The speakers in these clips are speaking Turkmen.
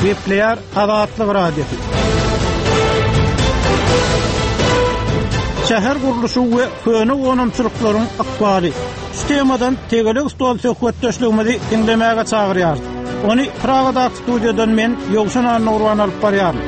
Gepleýär Azatlyk radiosu. Şäher guruluşy we köne gonamçylyklaryň akbaly. Şu temadan tegele stol söhbetdeşligimizi dinlemäge çagyrýar. Ony Pragada studiýadan men Ýogşan Nurwan alyp barýarym.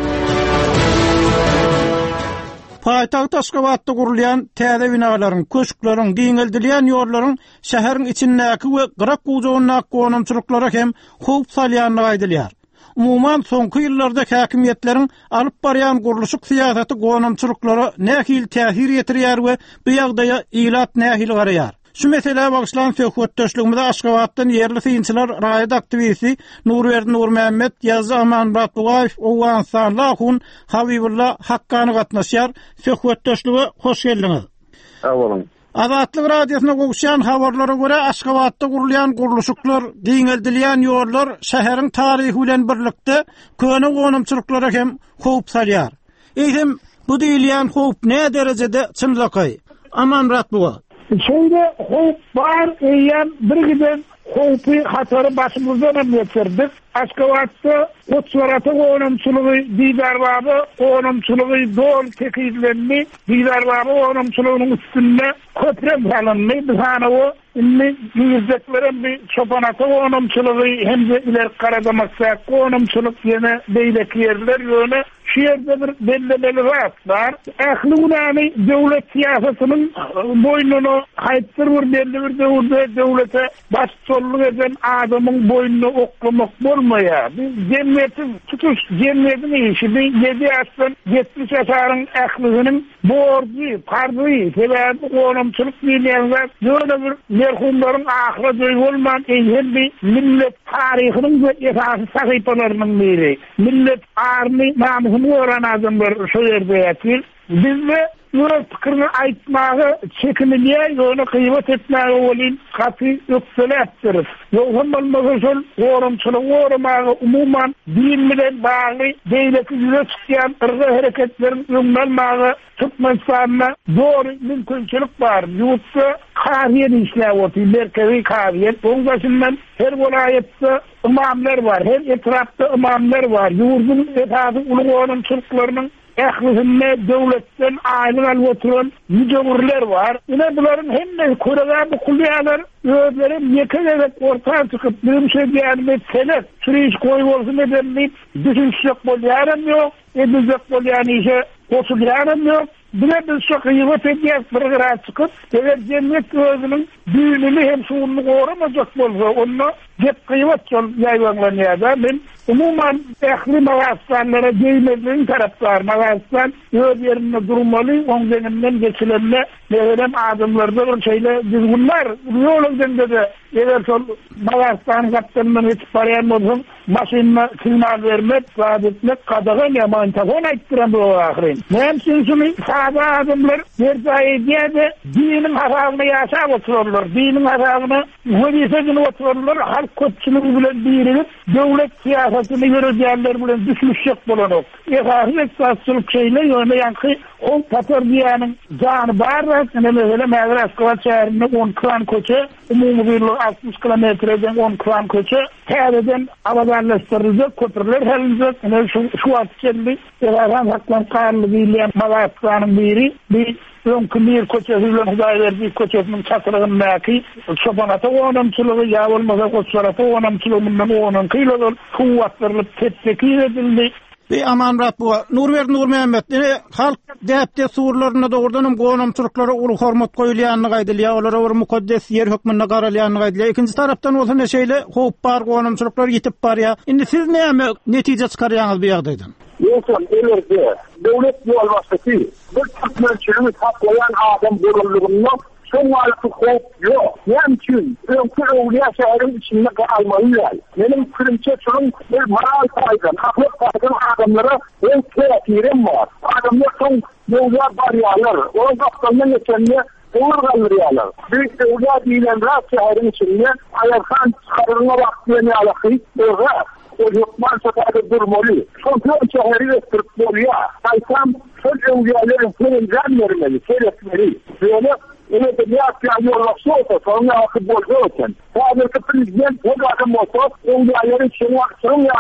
Paýtagy Taşgabatda gurulýan täze binalaryň, köşkleriň, diňeldilýän ýollaryň şäheriň içindäki we gyrak gujagyna gonamçylyklara hem howp salýanlygy aýdylýar. Umuman soňky ýyllarda häkimetleriň alyp barýan guruluşyk syýasaty gonamçylyklara nähil täsir ýetirýär we bu ýagdaýa ilat nähil garaýar. Şu mesele bagışlan söhbetdeşligimizde Aşgabatdan yerli synçylar raýat aktivisti Nurwerdi Nurmehmet ýazgy Aman Batulaýew owan sanlahun Habibullah Hakkany gatnaşýar. Söhbetdeşlige hoş geldiňiz. Sag bolun. Azatlyk radiosyna goguşan habarlara görä Aşgabatda gurulýan guruluşyklar, diňeldilýän ýollar şäheriň taryhy bilen birlikde köne gonamçylyklara hem howp salýar. Eýsem bu diýilýän howp ne derejede çynlakay? Aman Batulaýew Şöyle howp bar eýen bir giden howpy hatary başymyzdan geçirdik. Aşgabatda otswaraty gonamçylygy diýdarbaby, gonamçylygy dol tekizlenmi, diýdarbaby gonamçylygynyň üstünde köprek salynmy, bizanawy inni ýüzeklerin bir çopanaty gonamçylygy hem de iler Karadamaksa gonamçylyk ýene beýlek ýerler ýöne şu yerde bir belli var. Ähli ulany döwlet siýasatynyň boýnuny haýtdyr belli bir döwlete başçylyk eden adamyň boýnuny oklamak bolmaýar. Cemmiýetiň tutuş cemmiýetiň işi 7 ýaşdan 70 ýaşaryň ähliginiň borgy, pardy, sebäbi gonamçylyk diýilýär. Ýöne bir merhumlaryň ahyra döý bolman eýheli millet taryhynyň we esasy sahypalarynyň biri. Millet army namusyny öğren adamlar şu yerde ýatyr. Bizde ýöne pikirini aýtmagy çekinilýär, ýöne kıymet etmäge bolyn gaty ýoksaläpdir. Ýogam bolmasa şol gonamçylyk goramagy umuman din bilen bagly beýleki ýüze çykýan ırga hereketleriň öňlenmäge tutmasyna dogry mümkinçilik bar. Ýoksa karyýet işläp otyr, merkezi karyýet. Oňdaşyndan her welaýetde imamlar bar, her etrafda imamlar bar. Ýurdun esasy uly gonamçylyklarynyň ählisinne döwletden aýlyk alyp oturan müjewirler var. Ine buların hemme koraga bu kulýalar özleri ýekelerek ortaga çykyp bir şey diýerler senet süreç goýup bolsun edip düşünşek bolýarym ýok, edizek bolýan işe goşulýarym ýok. Bile biz şu kıymet ediyek bir gara çıkıp, eğer cemiyet özünün büyününü hem şuununu korumayacak bolsa, onu hep kıymet yayvanlanıyada. Ben umuman ehli mağazlarlara değmediğin taraftar mağazlar öz yerinde durmalı, onun deninden geçilenle nevelem adımlarda bir şeyle düzgünler. Yolun de eğer sol mağazların kaptanından hiç parayan olsun, maşinine signal vermek, vaat etmek, kadağın yaman telefon ettiren bu ahirin. Nemsin şunu sağda adımlar yerzayi diye de dinin hasabını yaşa otururlar. Dinin hasabını mühendisini otururlar. Halk kötçülüğü bilen birilip devlet siyasetini yürüyenler bilen düşmüşecek bulanık. Esası esasçılık şeyle yönde yankı o Patırdiyanın canı barra. Mesela Mevra Aşgabat şehrinde 10 klan koçu, umumu birliği 60 kilometreden 10 klan koçu, tereden avadarlaştırılacak, köprüler helincek. Şu atçelli, Erhan Haklan Karlı Bilyen Mağazlarının biri, bir önkümür koçasıyla Hüdayiverdi koçasının çatırığındaki çobanata onamçılığı, ya olmasa koçlarata onamçılığından onun kıyıladır, kuvvetlerlik tettekir edildi. Aman Batulaýew, Nurwerdi Nurmehmet, halk däpde surlaryna dogrudan gonamçylyklara uly hormat goýulýanyny gaýdylýar, olara bir mukaddes ýer hökmüne garalýanyny gaýdylýar. Ikinji tarapdan bolsa neşeýle howp bar gonamçylyklar ýetip barýar. Indi siz näme netije çykarýaňyz bu ýagdaýdan? Ýoksa elbetde döwlet ýolbaşçysy bir türkmençiligini saklayan adam bolýanlygyny şoňalyk howp ýok. Näçin? Öňkü öwliýa şäheriň içinde galmalylar. Menim pikirimçe şoň bir moral saýgan, ahlak saýgan adamlara öň täsirim bar. Adamlar şoň ýollar barýarlar. O gapdan geçenler olur galýarlar. Bir öwliýa diýilen rak şäheriň içinde aýarkan çykarylma wagtyny alaky ýok. O ýokman şäherde durmaly. Şoň şäheri etdirip bolýar. Aýsam, şol öwliýalaryň sözünden vermeli, kerekmeli. Böyle Ele de ýa-ýa ýollaşsa, sonra akı bolýar. Häzirki prezident bu adam olsa, öňde ýaly şeňa ýaly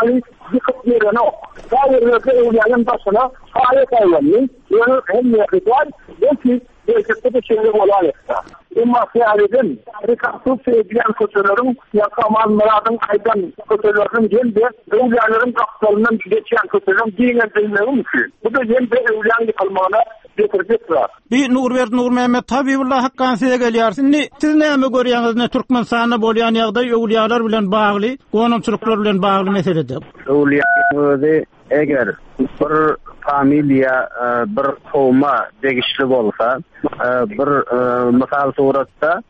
yıkıp veren o. Dairelerde evliyanın başına sahip aylanın, yani hem yakıtlar, belki belki de şeyler olayakta. Ama seyahatin, Rikasıl sevgilen kötülerin, Yakaman Murad'ın aydan kötülerin geldi, evliyanların kapsalından geçen kötülerin dinen dinleri mümkün. Bu da yeni bir evliyan yıkılmağına getirecekler. Bir Nur Mehmet Tabibullah hakkan size gelýärsin. Siz näme görýäňiz, ne Türkmenistanda bolýan ýagdaý ewliýalar bilen bagly, gonumçylyklar bilen bagly meseledir? Ewliýalar eger bir familiya, bir kowma degişli bolsa, bir misal suratda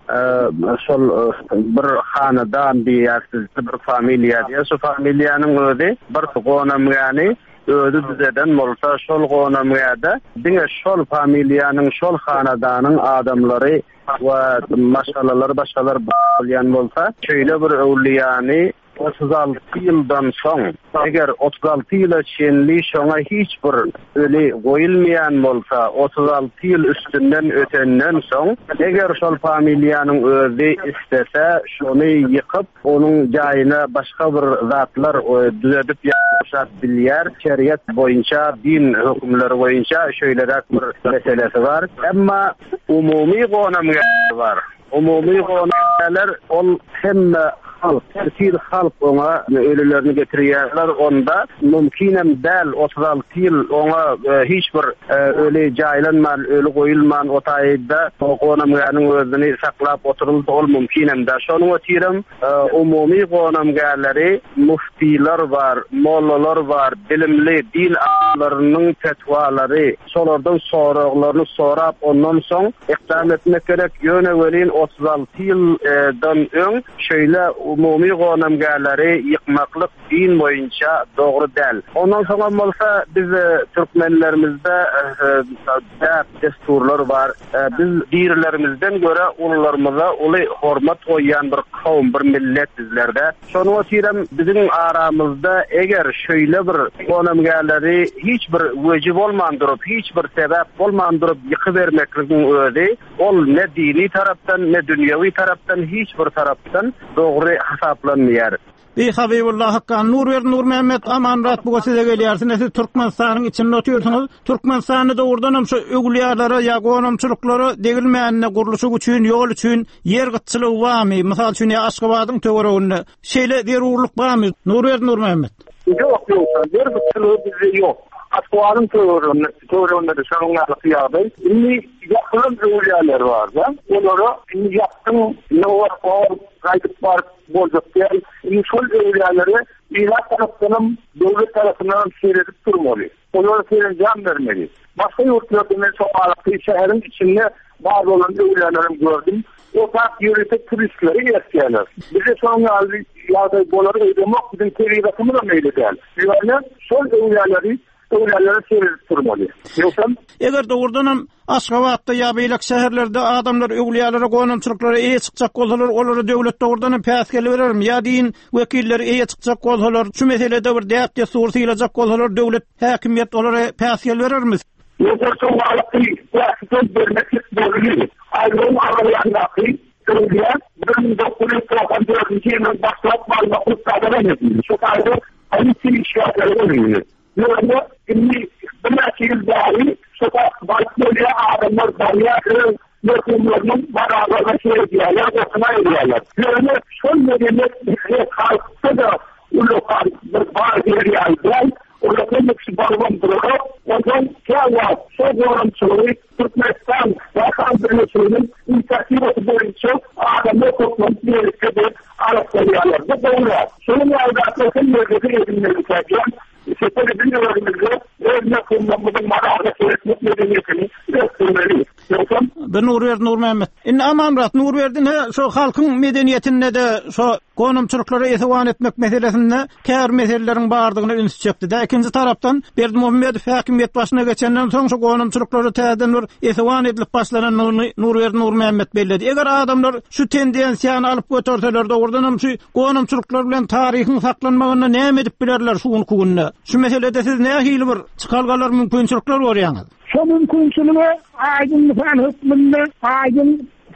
şol bir hanadan diýersiz, bir familiya diýär, şu familiýanyň özi bir gonum ýani ödü düzeden bolsa şol gonamyada diňe şol familiýanyň şol hanadanyň adamlary we maşgalalary başgalar bolýan bolsa şeýle bir ewliýany 36 ýyldan soň eger 36 ýyla çenli şoňa hiç bir öli goýulmaýan bolsa 36 ýyl üstünden ötenden soň eger şol familiýanyň özi istese şonu ýykyp onuň jaýyna başga bir zatlar düzedip ýaşap bilýär. Şeriat boýunça, din hökümleri boýunça şöýlerek bir meselesi var. Emma umumy gonamylar var. Umumy gonamylar ol hemme halk ona ölülerini getirýärler, onda mümkinem däl 36 ýyl ona hiç bir öli jaýlanman, öli goýulman otaýda gonamyanyň özüni saklap oturuldy, ol mümkinem däl. Şonuň ötürem umumy gonamyalary muftiler var, mollalar var, bilimli din alimlerining fetwalary, şolardan soraklaryny sorap ondan soň ikdam etmek gerek. Ýöne welin 36 ýyldan öň şeýle umumy gonamyalary ýykmaklyk din boýunça dogry däl. Ondan soň bolsa biz türkmenlerimizde desturlar var. Biz dirlerimizden göre ulularymyza uly hormat goýan bir kawm, bir millet bizlerde. Şonu ötürem bizim aramızda eger şöyle bir gonamyalary hiç bir wejib bolmandyryp, hiç bir sebäp bolmandyryp ýykybermekligiň özi ol ne dini tarapdan ne dünýäwi tarapdan hiç bir tarapdan dogry hasaplanmıyor. Bir Habibullah hakkan Nur Mehmet amanrat bu size gelýärsin. Siz Türkmenistanyň içinde oturýarsyňız. Türkmenistanda da urdanam şu öwliýalary ýa gonumçylyklary degilmänine gurulşy üçin, ýol üçin yer gytçylygy barmy? Mysal üçin Aşgabatyň töwereginde şeýle derurluk barmy? Nur Mehmet. Yok, yer gytçylygy bizde yok. Askuarın töwereginde de şoňa ýagdaý. Indi ýakyn öwliýalar bar da. Onlara indi ýakyn nowar gaýdyp bar boljaklar. Indi şol öwliýalary ýa tarapdan döwlet tarapyndan şeýledip durmaly. Onlara jan bermeli. Başga ýurtlardan soňaly şäherin içinde bar bolan öwliýalary gördüm. O tak ýöretek turistleri ýetýärler. Bize soňaly ýagdaý bolary öýdemek bizim terriýatymy da meýle däl. Ýöne şol öwliýalary şeýledip durmaly. Ýoksa eger dogurdanam Aşgabatda ýa beýlek şäherlerde adamlar öwliýalara gonumçylyklara eýe çykjak bolsalar, olary döwlet dogurdanam päsgeli berermi? Ýa din wekilleri eýe çykjak bolsalar, şu meselede bir däp desur sylajak bolsalar, döwlet häkimiýet olary päsgeli berermi? Ýoksa soňaly päsgeli bermeklik bolýar. Aýrym aralaryndaky öwliýa 1994-nji ýyldan başlap malumat taýdan edildi. Şu taýda aýsy işgärleri bolýar. Ýöne indi bir näçe dahi şoka başlıyor adamlar bariyatı yönetimlerinin beraber şeyler yapıyorlar. Yani şöyle medeniyet halkta da ulukar bir bariyeri aldı. Orada bir barban duruyor. Ondan kâva soğuran çoğu Türkmenistan vatandaşlarının inisiyatifleri boyunca adamlar toplantıp birlikte araştırıyorlar. Bu doğru. Şunun yardımcısının bölgesi edinmeliklerken sektörü bilgilerimizle evine kullanmadığım marağda sürekli medeniyetini göstermeliyiz. Ben Nur Mehmet. Amanrat Nur verdin şu halkın medeniyetinde de şu gonumçylyklara etiwan etmek meselesinde kär meselelerin bardygyny üns çekdi. Da ikinci tarapdan Berdimuhammedow häkimiýet başyna geçenden soň şu gonumçylyklara täzeden bir etiwan edilip başlanan Nur Mehmet belledi. Eger adamlar şu tendensiýany alyp götürseler de ordanam şu gonumçylyklar bilen taryhyň saklanmagyna näme edip bilerler şuň kugunda. Şu meselede siz näme hili bir çykalgalar mümkinçilikler görýäňiz? Şu mümkinçiligi aýdyn fan hükmünde, aýdyn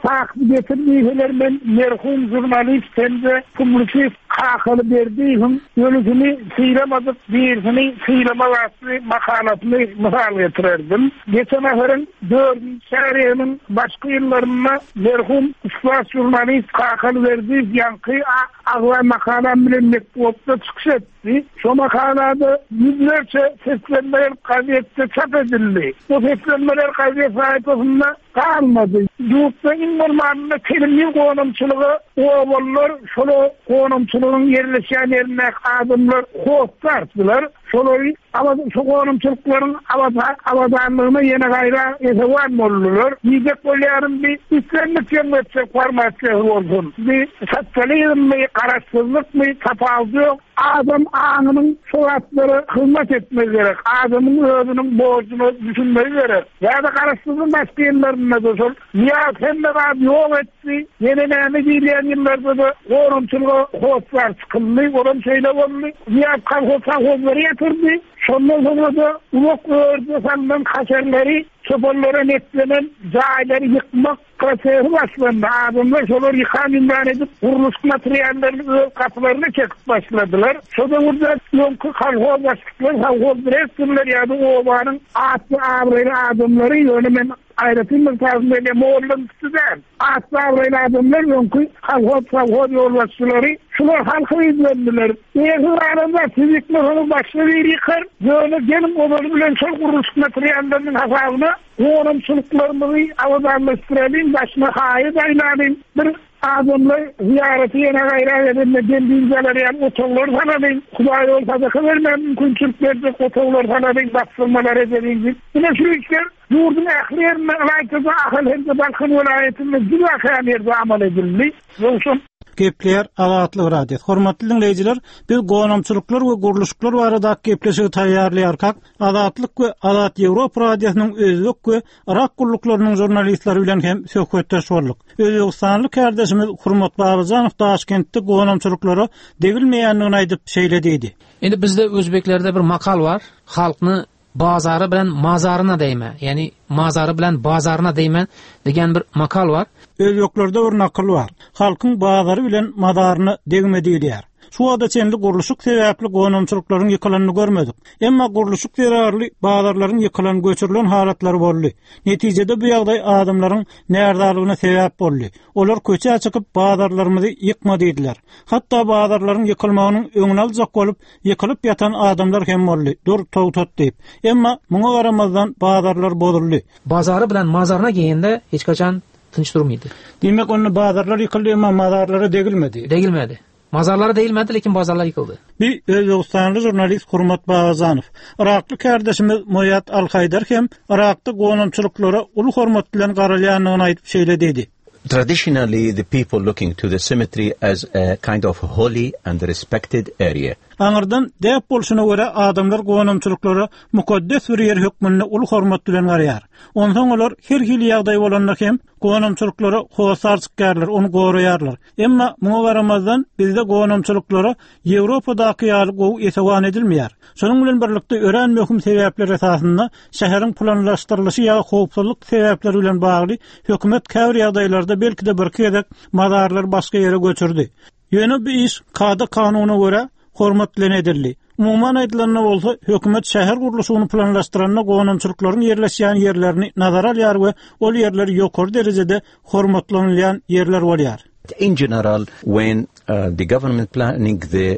saklı getirdiğiler men merhum jurnalist hem publisist hakalı verdiğim yönetimi sıyıramadık birini sıyıramadığı makalatını misal getirirdim. Geçen aferin 4. seriyenin başka yıllarında merhum ustaz jurnalist hakalı verdiği yankı ağla makalam bilen mektupta çıkış etti. Şu makalada yüzlerce seslenmeler gazetede çap edildi. Bu seslenmeler gazete sayfasında kalmadı. Yurtta innormanında kelimli konumçuluğu oğullar şolu konumçuluğun yerleşen yerine adımlar korktardılar. Şolu şu konumçulukların avadanlığına yeni gayra etevan olurlar. Yiyecek bolyarın bir üstlenlik yönetecek formatı olsun. Bir satçalıyım mı, kararsızlık mı, tapaldı yok. Adam anının suratları hizmet etmez gerek. Adamın özünün borcunu düşünmez gerek. Ya da kararsızlığın başka yerlerinde de olsun. Ya sen de abi yok etti. Yenileni dileyen yıllarda da korumçuluğu hoşlar çıkıldı. Korum şeyle oldu. Ya kalkozları yatırdı. Sondan sonra da uluk ördü sandan kaçerleri, çobanlara netlenen caileri yıkmak prosesi başlandı. Adamlar şoları yıkan imran edip kuruluş materyallerinin kapılarını çekip başladılar. Sonra burada yonkı kalhoz başlıklar, kalhoz direktörler ya da oğlanın atlı ağrıyla adamları yönemen ayrıtın tarzında Moğol'un üstüden. Atlı ağrıyla adamlar yonkı kalhoz yolbaşçıları şular halkı izlendiler. Eğer arasında fizik mehonu başlığı yıkar, böyle gelin olanı bilen çok kuruluş materyallerinin hasabına korumçuluklarımızı avadanlaştıralım, başına hayır aylanayım. Bir adamla ziyareti yine gayra edilme, geldiğinceler yani otoğlar tanadayım. Kuday yol sadaka vermem, mümkün Türklerde otoğlar tanadayım, baksılmalar edileyim. Yine şu işler yurdun ehlilerine alaytıza ahıl hem de Balkan vilayetinde gibi akayan yerde amal edildi. Yoksun Gepler adatly radio. Hormatly dinleyijiler, biz gonomçuluklar we guruluşlar barada gepleşigi taýýarlaýarkak, adatlyk we Adat Ýewropa radiosynyň özlük we Irak gulluklarının jurnalistleri bilen hem söhbetdeş bolduk. Özbekistanly kardeşimiz Hurmat Babazanow Taşkentde gonomçuluklara degilmeýändigini aýdyp şeýlediydi. Endi bizde özbeklerde bir makal var. Halkny bazarı bilen mazarına değme. Yani mazarı bilen bazarına değmen degen bir makal var. Özbeklarda bir nakıl var. Halkın bazarı bilen madarını degme diýilýär. Şu ada çenli guruluşuk sebäpli gonomçuluklaryň ýykylynyny görmedik. Emma guruluşuk zararly bazarlaryň ýykylan göçürilen halatlary boldy. Netijede bu ýagdaý adamlaryň näerdarlygyna sebäp boldy. Olar köçe çykyp bazarlarymyzy ýykma diýdiler. Hatda bazarlaryň ýykylmagynyň öňüni aljak bolup ýykylyp ýatan adamlar hem boldy. Dur towtat diýip. Emma muňa garamazdan bazarlar bozuldy. Bazarı bilen mazarına geýende hiç kaçan tınç durmaydı. Demek onu bazarlar yıkıldı ama mazarlara degilmedi. Degilmedi. Mazarlara değilmedi, lekin bazarlar yıkıldı. Bir Özbekistanlı jurnalist Hurmat Babazanow, Irakly kardeşimiz Moyat Alhaydar hem Irakda gonomçuluklara ulu hormat bilen garalýanlygyny aýdyp şeýlediydi. Traditionally, the people looking to the cemetery as a kind of holy and respected area. Aňyrdan dep bolşuna görä adamlar gonomçuluklara mukaddes bir yer hökmünde ulu hormat bilen garýar. Ondan olar her hili ýagdaý bolanda hem gonomçuluklara howasarçyklarlar, onu goraýarlar. Emma muňa garamazdan bizde gonomçuluklara Ýewropadaky ýaly gow etewan edilmeýär. Şonuň bilen birlikde ören möhüm sebäpler esasynda şäheriň planlaşdyrylyşy ýa-da howpsuzlyk sebäpleri bilen bagly hökümet käbir ýagdaýlarda belki de bir kedek mazarlar başga ýere göçürdi. Ýöne bir iş kada kanunyna görä hormatlan edildi. Umuman aýdylanyna bolsa, hökümet şäher guruluşyny planlaşdyranda gonomçuluklaryň ýerleşýän ýerlerini nazara alýar we ol ýerler ýokary derejede hormatlanýan ýerler bolýar. In general, when the government planning the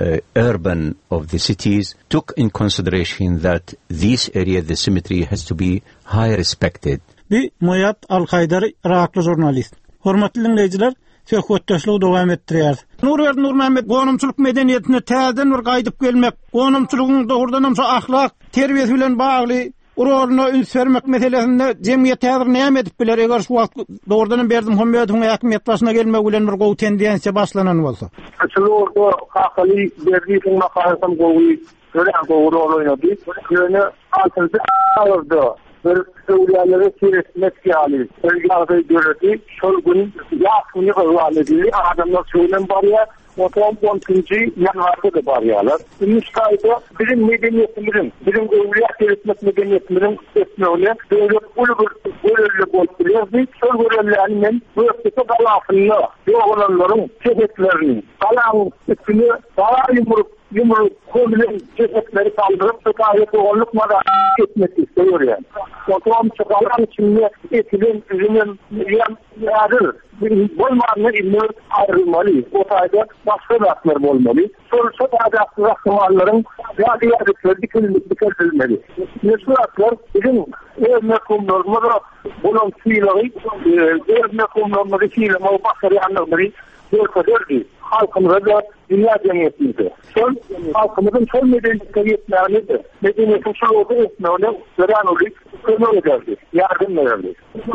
urban of the cities took in consideration that this area, the cemetery, has to be high respected. Bir Moyat Alhaydar Irakly jurnalist. Hormatly dinleyijiler, söhbetdeşligi dowam etdirýär. Nur Mehmet gonomçuluk medeniýetine täzeden bir gaýdyp gelmek, gonomçulugyň dogrudan hem ahlak, terbiýet bilen bagly uralna üns vermek meselesinde jemgyýet häzir näme edip biler eger şu wagt dogrudan berdim hömmeýetiň äkmiýet başyna gelmek bilen bir gow tendensiýa başlanan bolsa. Açylyk hakaly berdiň makalasam gowy gören gowru oýnady. Ýöne altyny alyrdy. Bir Suriýalary kiresmek ýaly. Bir ýagdaý gördi. Şol gün ýaşyny gowalady. Adamlar şoýlan barýar. Otom 12-nji yanvarda da barýarlar. Müstahida bizim medeniýetimizin, bizim öwliýat medeniýetimizin etmegine döwlet ulugly bolup bilýärdi. Şol görellärini men bu ýetde galasyny, ýoğlanlaryň sebeplerini, galan üstüne daha yumruq konulen cesetleri kaldırıp şikayet oğulluk madara etmek istiyor yani. Otom çıkaran içinde etilen, üzümün, yarır, bolmanlı ilmi ayrılmalı. O sayede başka raklar olmalı. Sonuçta adaklı rakımarların radiyadetleri dikilmeli. Nesli raklar bizim evmek umlarımda bunun fiileri, evmek umlarımda fiileri, o bakarı anlamları görkedirdi. Halkımıza da dünya cemiyetimizde. Son halkımızın son medeniyetlerini de medeniyetin şuurda etmeğine veren olayı kömür ederdi, yardım ederdi.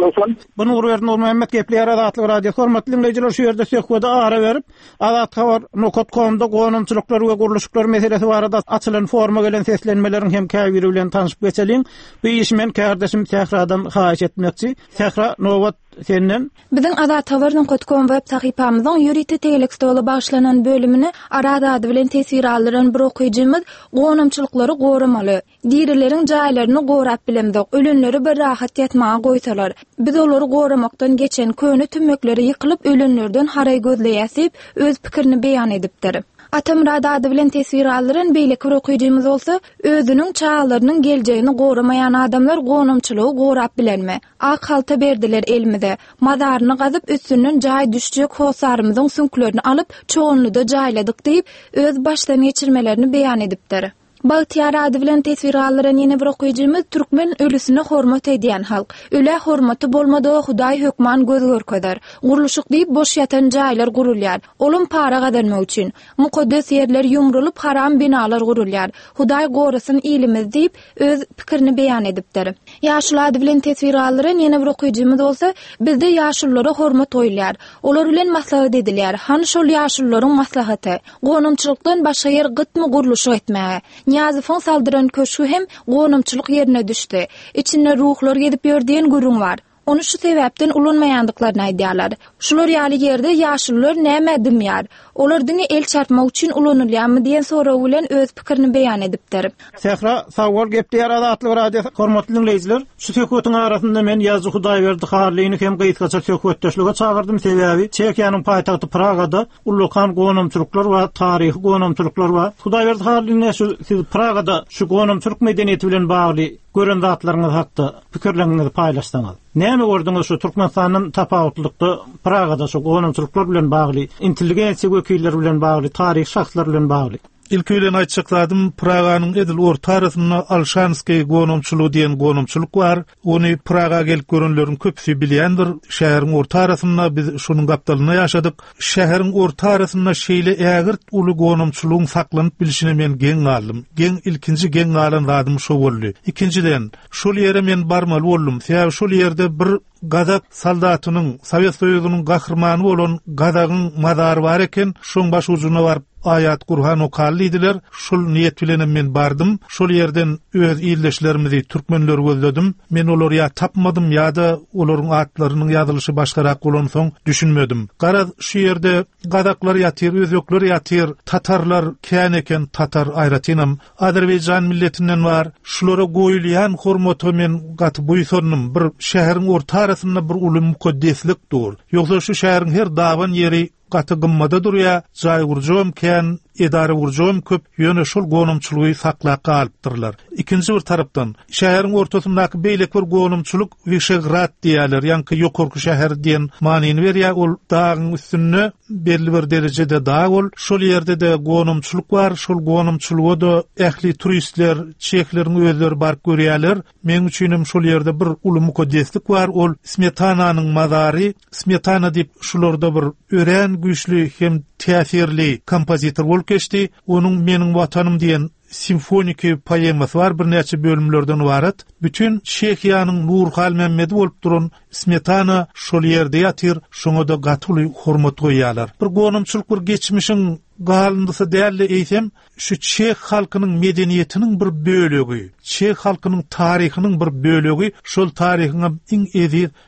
Bunu uğurverden Muhammed Gepler Adatlı Radyo hormatly dinleyijiler şu ýerde söhbete ara berip Adat habar nokot.com'da gonumçylyklar we guruluşyklar meselesi barada açylan forma gelen seslenmelerin hem käbiri bilen tanyşyp geçelim. Bu işmen kardeşim Tehradan haýyş etmekçi. Tehra nowat senden Bizim Adat habar.com web sahypamyzyň ýüriti telekstowla başlanan bölümini arada bilen tesir alyran bir okuyjymyz gonumçylyklary goramaly. Dirileriň jaýlaryny gorap bilemdik. Ölenleri bir rahat ýatmaga goýsalar, biz olary goramakdan geçen köni tümekleri ýykylyp ölenlerden haray gözleýäsip öz pikirini beýan edipdir. Atamrad ady bilen tesir alyran beýle bir okuyjymyz bolsa, özüniň çağlarynyň geljeğini goramayan adamlar gonumçylygy gorap bilenme. Ak halta berdiler elimize. Mazaryny gazyp üstünden jaý düşjek hosarymyzyň sünklerini alyp çoğunluda jaýladyk diýip öz başdan geçirmelerini beýan edipdir. Bagtyar ady bilen tesir alyran ýene bir okuyjymyz türkmen ölüsine hormat edýän halk. Öle hormaty bolmady Hudaý hökman göz görkezler. Guruluşyk diýip boş ýatan jaýlar gurulýar. Olum para gadarmak üçin. Mukaddes ýerler ýumrulup haram binalar gurulýar. Hudaý gorasyn ilimiz diýip öz pikirini beýan edipdir. Ýaşul ady bilen tesir alyran ýene bir okuyjymyz bolsa, bizde ýaşullara hormat oýulýar. Olar bilen maslahat edilýär. Han şol ýaşullaryň maslahaty. Gonumçylykdan başga ýer gytmy guruluşyk etmäge. Niyazyfyň saldyran köşkü hem gonumçylyk ýerine düşdi. İçinde ruhlar gedip ýördiýen gürüň bar. Onu şu sebäpden ulanmaýandyklaryny aýdýarlar. Şular ýaly ýerde ýaşullar näme edimýär? Olardyň el çarpmak üçin ulanylýarmy diýen soraw bilen öz pikirini beýan edipdir. Tehra sawal Gepler Adatly Radio hormatly dinleyijiler, şu söhbetiň arasynda men ýazy Hudaýberdi harlygyny hem gyýtgaça söhbetdeşlige çağırdym. Sebäbi Çekiýanyň paýtagty Pragada ullukan gonumçylyklar we taryhy gonumçylyklar we Hudaýberdi harlygyny şu Pragada şu gonumçylyk medeniýeti bilen bagly gören zatlaryňyz hakda pikirleriniňizi paýlaşsaňyz. Näme gördüňiz şu Türkmenistanyň tapawutlykda Pragada şu gonumçylyklar bilen bagly, intelligensiýa wekilleri bilen bagly, taryh şahslar bilen bagly? İlk öýlen aýtjakladym, Praganyň edil orta arasyna Alşanski gonumçylygy diýen gonumçylyk bar. Ony Praga gelip görenleriň köpüsi bilýändir. Şäheriň orta arasyna biz şunun gapdalyna ýaşadyk. Şäheriň orta arasyna şeýle ägirt uly gonumçylygyň saklanyp bilişine men geň galdym. Ilkinji geň galan zadym şo boldy. Ikinciden, şol ýere men barmaly boldum. Sebäbi şol ýerde bir Gazak saldatynyň, Sowet Soýuzynyň gahrmany bolan Gazagyň mazary bar eken, şoň baş ucuna barıp ayat Kur'an okallydylar. Şol niýet bilen men bardym. Şol ýerden öz ýerleşlerimizi türkmenler gözledim. Men olary ýa tapmadym ýa-da olaryň atlarynyň ýazylyşy başgarak bolan soň düşünmedim. Gara şu ýerde Gazaklar ýatyr, özbekler ýatyr, tatarlar kän eken, tatar aýratynam. Azerbaýjan milletinden bar. Şulara goýulýan hormaty men gaty buýsarnym. Bir şäheriň orta arasynda bir uly mukaddeslik dur. Ýogsa şu şäheriň her dawan ýeri gaty gymmada durýar, jaý gurjam kän, edara gurjam köp ýöne şol gonumçylygy saklap galypdyrlar. Ikinji bir tarapdan şäheriň ortasyndaky beýlek bir gonumçylyk Visegrad diýerler, ýa-ni ýokurky şäher diýen manyny berýär. Ol dagyň üstünde belli bir derejede dag ol. Şol ýerde de gonumçylyk bar. Şol gonumçylyga da ähli turistler, çekleriň özleri barıp görýärler. Men üçinem şol ýerde bir uly mukaddeslik bar. Ol Smetananyň mazary. Smetana diýip şularda bir ören güýçli hem täsirli kompozitor bolup geçdi. Onuň meniň watanym diýen simfoniki poemasy var, bir näçe bölümlerden ibaret. Bütün Çekiýanyň Nurhal Mehmedi bolup duran Smetana şol ýerde ýatyr, şoňa da gatyly hormat goýýarlar. Bir gonumçylyk bir geçmişiň galyndysa däli eýsem, şu Çek halkynyň medeniýetiniň bir bölegi, Çek halkynyň taryhynyň bir bölegi, şol taryhyňa iň ezi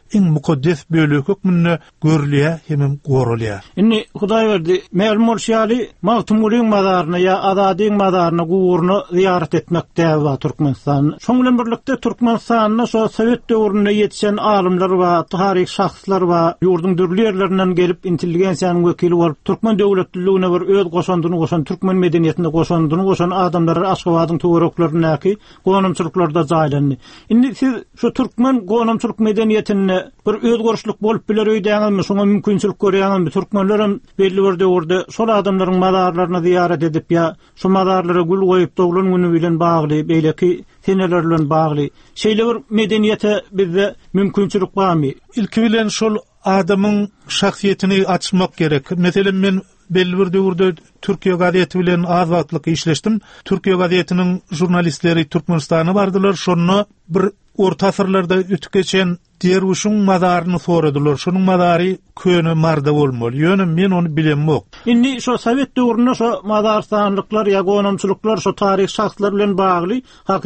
iň mukaddes bölük hükmünde görülýär hem gorulýar. Inni Hudaý berdi, ma'lum bolşýaly Magtumulyň mazarına ya Azadyň mazarına gowurny ziyaret etmekde we Türkmenistan. Şoň bilen birlikde Türkmenistanyň so Sowet döwründe ýetişen alymlar we taryh şahslar we ýurdun dürli ýerlerinden gelip intelligensiýanyň wekili bolup Türkmen döwletligine bir öz goşandyny goşan Türkmen medeniýetine goşandyny goşan adamlar Aşgabatyň töwereklerindäki gonamçylyklarda jaýlandy. Indi siz şu Türkmen gonamçylyk medeniýetine bir özgörüşlük bolup biler öýdäňizmi, şoňa mümkinçilik görýäňizmi? Türkmenlerim belli bir döwürde şol adamlaryň mazarlaryna ziyaret edip ya şu mazarlara gül goýup doglan güni bilen bagly, beýleki seneler bilen bagly şeýle bir medeniýete bizde mümkinçilik barmy? İlki bilen şol adamyň şahsiýetini açmak gerek. Meselem men belli bir döwürde Türkiýe gazetesi bilen azatlyk işleşdim. Türkiýe gazetiniň jurnalistleri Türkmenistana bardylar. Şonu bir orta asyrlarda ötüp geçen Derwişiň mazaryny soradylar. Şonuň mazary köne marda bolmaly. Ýöne men onu bilenmok. Indi şu Sowet döwründe şu mazarstanlyklar ya gonamçylyklar şu taryh şahslar bilen bagly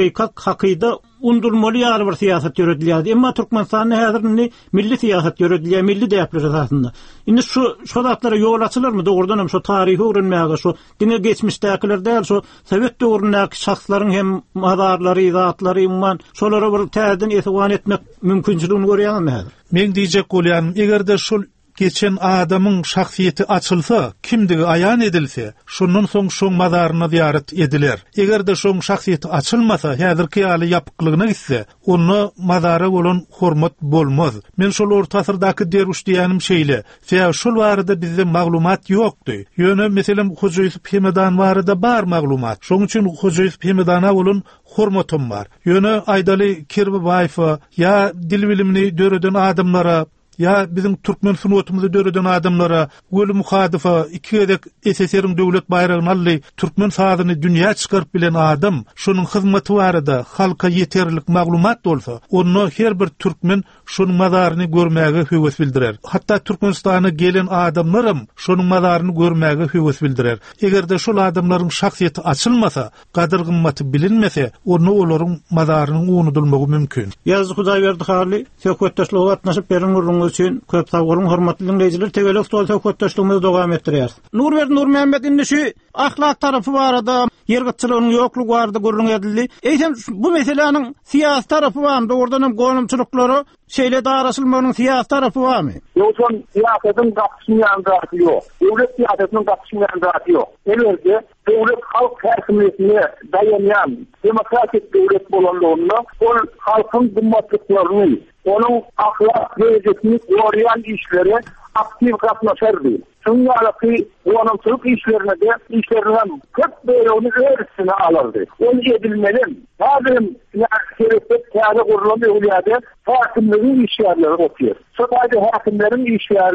hakyda undurmaly ýaly bir siýasat ýöredilýär. Emma Türkmenistanyň häzirni milli siýasat ýöredilýär, milli däpler esasynda. Indi şu zatlara ýol açylarmy? Dogrudan şu taryhy öwrenmäge, şu dine geçmişdäkiler däl, şu Sowet döwründäki şahslaryň hem mazarlary, zatlary umman şolara bir täzeden etiwan etmek mümkinçiligini görýärmi häzir? Men diýjek bolýan, egerde şol geçen adamyň şahsiýeti açylsa, kimdigi aýan edilse, şondan soň şoň mazaryna ziyaret ediler. Egerde şoň şahsiýeti açylmasa, häzirki ýaly ýapyklygyna gitse, onu mazara bolan hormat bolmaz. Men şol orta asyrdaky derwiş diýänim şeýle, şeýle şol barada bizde maglumat ýokdy. Ýöne meselem Hoca Ýusuf Hemedan barada bar maglumat. Şoň üçin Hoca Ýusuf Hemedana bolan hormatym bar. Ýöne Aýdaly Kirbibaýew ya dil bilimini döreden adamlara ya bizim Türkmen sunatymyzy döreden adamlara göl muhadifa iki edek SSR'ň döwlet bayragyny aldy Türkmen sazyny dünýä çykaryp bilen adam şonuň hyzmaty barada halka ýeterlik maglumat bolsa onu her bir türkmen şonuň mazaryny görmäge höwes bildirer. Hatta Türkmenistana gelen adamlarym şonuň mazaryny görmäge höwes bildirer. Egerde şol adamlaryň şahsiýeti açylmasa, gadyr gymmaty bilinmese, onu olaryň mazaryny unutulmagy mümkin. Ýazgy Hudaý berdi hali, söhbetdeşlik atnaşyp beriň için köp sağ olun, hormatly dinleyijiler, tegelik stol söhbetdeşligimizi dowam etdirýär. Nur Mehmet indi şu ahlak tarapy barada, ýergitçiligiň ýoklugy barada görüň edildi. Eýsem bu meseleniň siýasat tarapy barmy? Dogrudan hem gonamçylyklary şeýle daraşylmagynyň siýasat tarapy barmy? Ýoksa siýasatyň gapşyňandaky ýok. Döwlet siýasatynyň gapşyňandaky ýok. Elbetde döwlet halk häkimetine dayanýan demokratik döwlet bolanlygyny, ol halkyň gymmatlyklaryny, onun ahlak derecesini koruyan işleri aktif katlaşırdı. Şunlaraki gonamçılık işlerinden köp beyroğunu öğretsine alırdı. Onu edilmeli. Hazırım şerefet kârı kurulan evliyade hakimlerin işyerleri okuyor. Sadece hakimlerin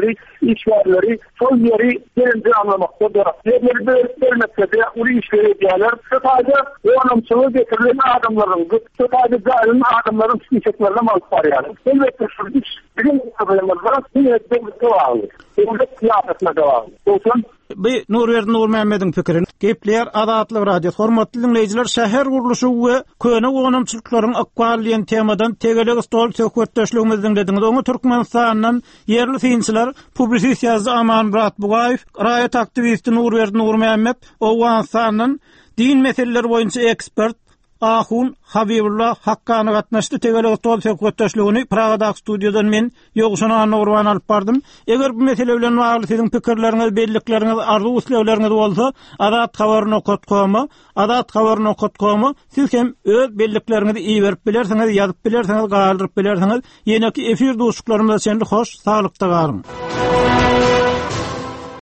işyerleri son yeri gelince anlamaktadır. Yerleri bölmekte de onu işleri ediyorlar. Sadece gonamçılığı getirilen adamların, sadece zalim adamların işyerlerine mal parayalım. Elbette şu iş bizim problemimizden yine devlet devamlı. Devlet siyasetine devamlı. Olsun. Nur Mehmet'in fikrini. Gepler Azatlyk Radio. Hormatly dinleyijiler, şäher guruluşy we köne gonamçylyklaryň aktuallyň temadan tegelik stol söhbetdeşligimizi dinlediňiz. Oňa Türkmenistanyň yerli synçylar, publisist ýazgy Aman Bugaýew, raýat aktivisti Nur Mehmet, Owganstanyň din meseleleri boýunça ekspert Ahun Habibullah Hakkany gatnaşdy. Tegelik stol söhbetdeşligini Pragada studiodan men ýogşuna Nurwan alyp bardym. Eger bu mesele bilen bagly siziň pikirleriňiz, bellikleriniz, arzu-usleýleriniz bolsa, adat-habaryny siz hem öz belliklerinizi iyi berip bilersiňiz, ýazyp bilersiňiz, galdyryp bilersiňiz. Ýene-ki efir dostluklarymyza şeňle hoş, saglykda galyň.